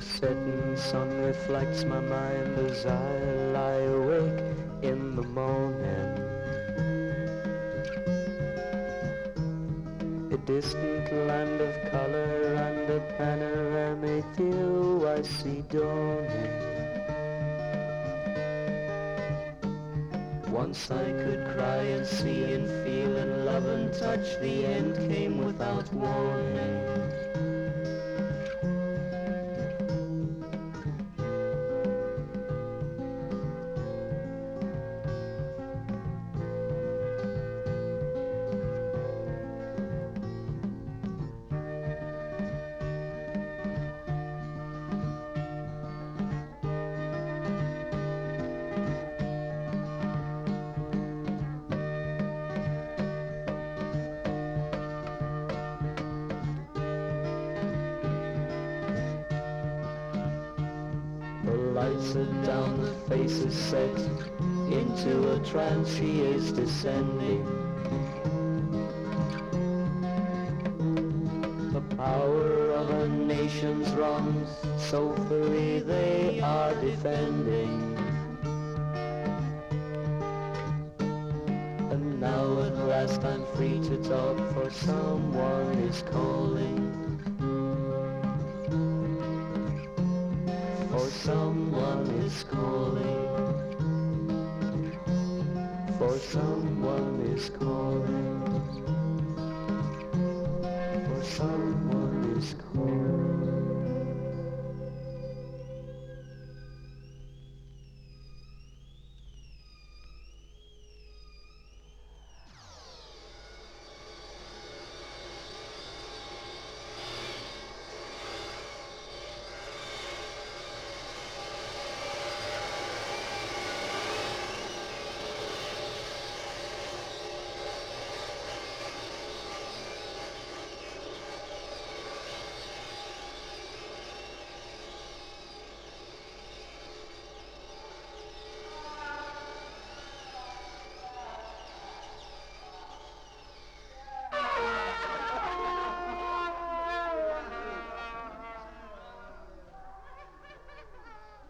setting sun reflects my mind as I lie awake in the morning. A distant land of color and a panoramic view I see dawning. Once I could cry and see and feel and love and touch, the end came without warning. Lights are down, the face is set into a trance, she is descending. The power of a nation's wrongs, so free they are defending. And now at last I'm free to talk, for someone is calling. For someone is calling. For someone is calling. For someone is calling.